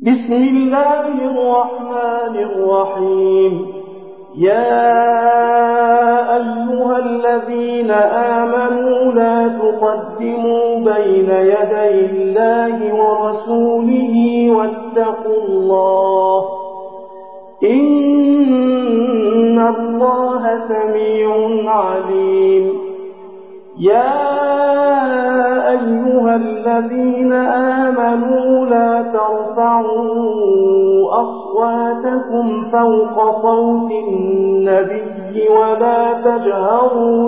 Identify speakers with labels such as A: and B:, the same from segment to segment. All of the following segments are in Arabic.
A: بسم الله الرحمن الرحيم. يا أيها الذين آمنوا لا تقدموا بين يدي الله ورسوله واتقوا الله إن الله سميع عليم. يا أيها الذين آمنوا لا ترفعوا أصواتكم فوق صوت النبي ولا تجهروا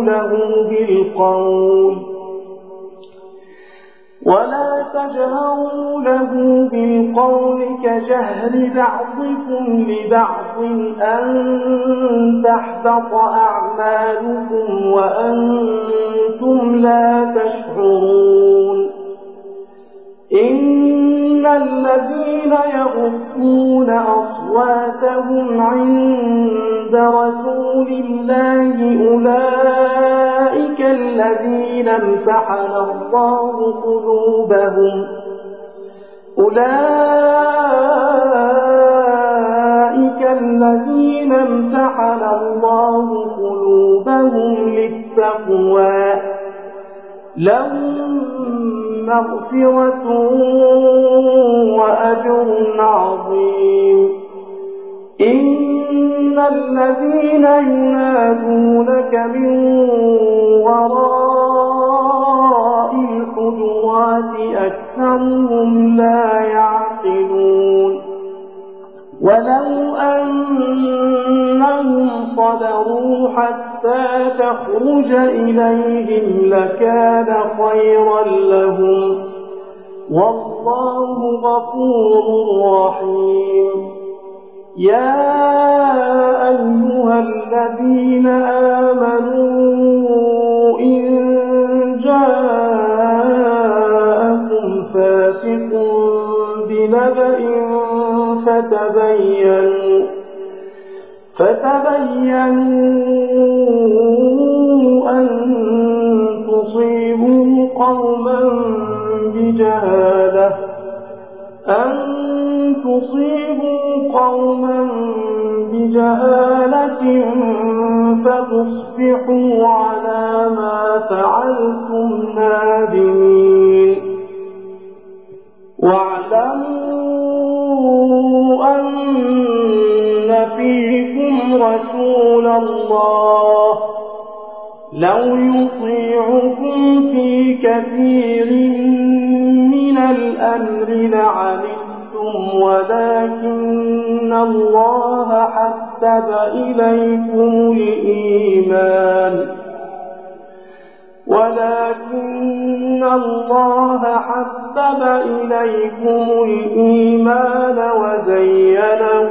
A: له بالقول كجهر بعضكم لبعض أن تحبط أعمالكم وأنتم لا تشعرون. إن الذين يغضون أصواتهم عند رسول الله أولئك الذين امتحن الله قلوبهم للتقوى لهم مغفرة وأجر عظيم. إن الذين ينادونك من وراء الحجرات أكثرهم لا يعقلون. ولو أنهم صبروا حتى تخرج إليهم لكان خيرا لهم والله غفور رحيم. يا أيها الذين آمنوا إن جاءكم فاسق بنبأ فتبينوا أن تصيبوا قوما بجهالة فتصبحوا على ما فعلتم نادمين. واعلموا أن فيكم رسول الله لو يطيعكم في كثير من الأمر لعنتم ولكن الله حبب إليكم الإيمان وزينه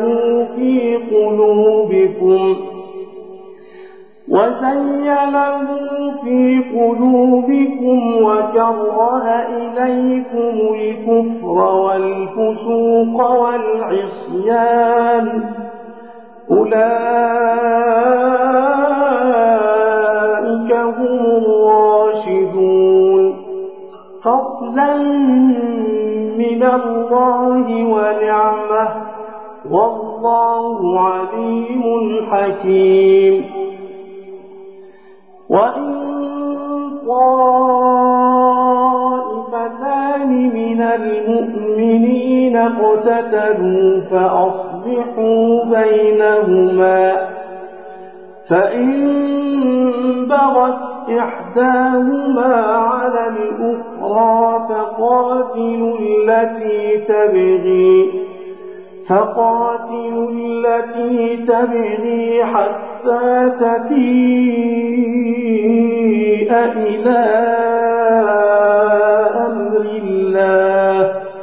A: في قلوبكم وكره إليكم الكفر والفسوق والعصيان أولئك هم الراشدون فضلا من الله ونعمة والله عليم حكيم. وإن طائفتان من المؤمنين اقتتلوا فأصلحوا بينهما فإن بغت إحداهما على الأخرى فقاتلوا التي تبغي حتى تفيء إلى أمر الله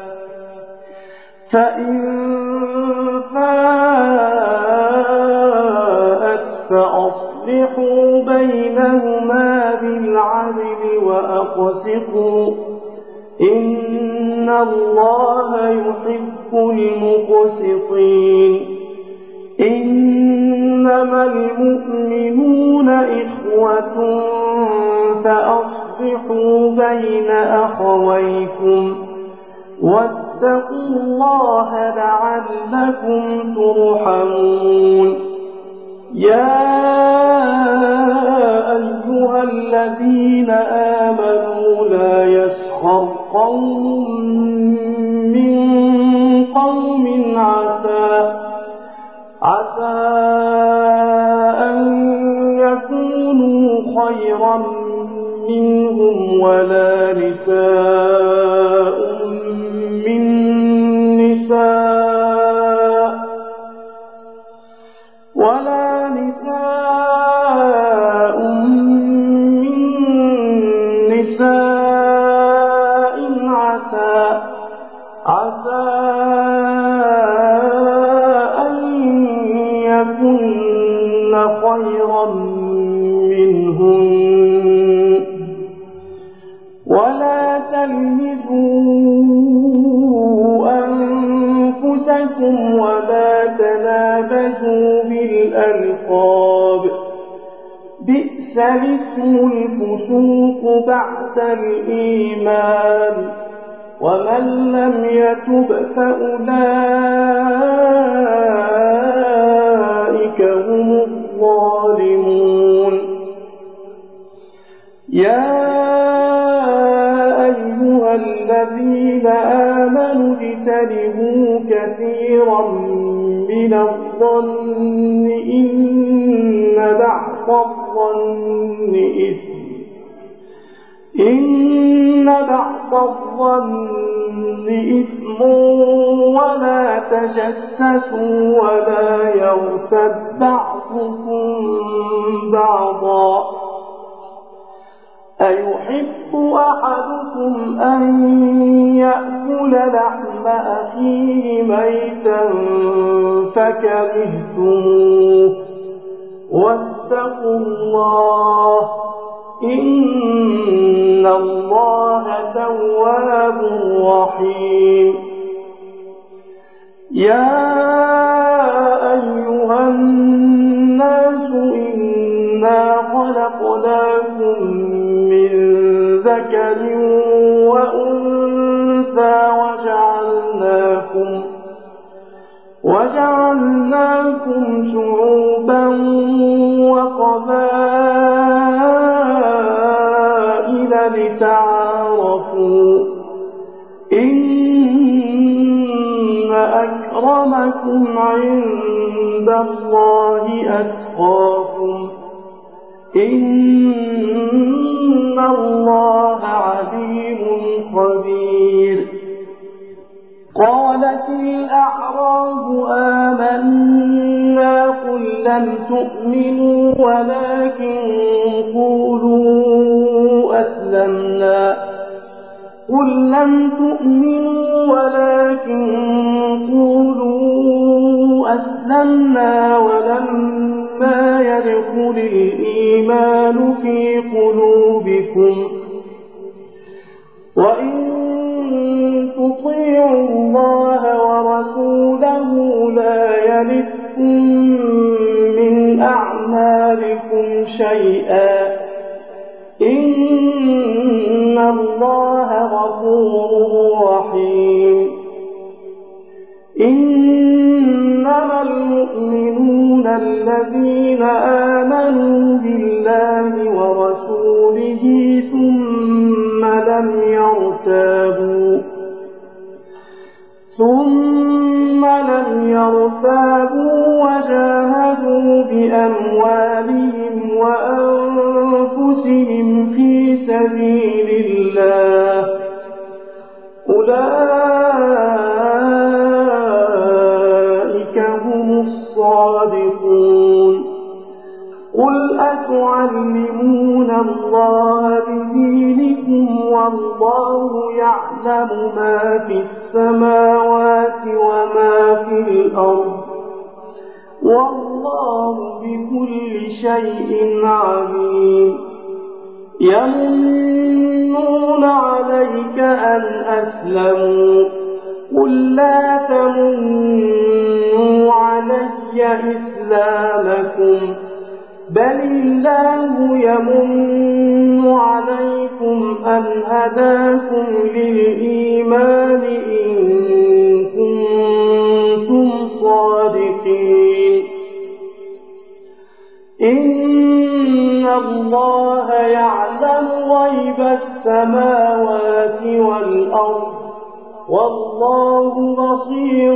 A: فإن فاءت فأصلحوا بينهما بالعدل وأقسطوا إن الله يحب المقسطين. إنما المؤمنون إخوة فأصلحوا بين أخويكم واتقوا الله لعلكم ترحمون يا أيها الذين آمنوا لا يسخر قوم من قوم عسى أن يكونوا خيرا منهم ولا نساء من نساء عسى أن يكن خيرا منهن ولا تلمزوا أنفسكم ولا تنابزوا بالألقاب بئس الاسم الفسوق بعد الإيمان ومن لم يتب فأولئك هم الظالمون يا أيها الذين آمنوا اجتنبوا كثيرا من الظن إن بعض الظن إثم ولا تجسسوا ولا يغتب بعضكم بعضا أيحب أحدكم أن يأكل لحم أخيه ميتا فكرهتموه واتقوا الله إن الله تواب رحيم يا أيها الناس إنا خلقناكم من ذكر وأنثى وجعلناكم شعوبا وقبائل لتعارفوا إن أكرمكم عند الله أتقاكم إن الله عليم خبير قالت الأعراب آمنا قل لم تؤمنوا ولكن قولوا أسلمنا ولما يدخل الإيمان في قلوبكم وإن تطيعوا الله ورسوله لا يلدكم من أعمالكم شيئا إن الله غفور رحيم إنما المؤمنون الذين آمنوا بالله ورسوله ثم لم يرتابوا وجاهدوا بأموالهم وأنفسهم في سبيل الله أولئك هم الصادقون قل أتعلمون الله بدينكم والله يعلم ما في السماوات وما في الأرض والله بكل شيء عليم يمنون عليك أن أسلموا قل لا تمنوا علي إسلامكم بل الله يمن عليكم أن هداكم للإيمان إن إن الله يعلم غيب السماوات والأرض والله بصير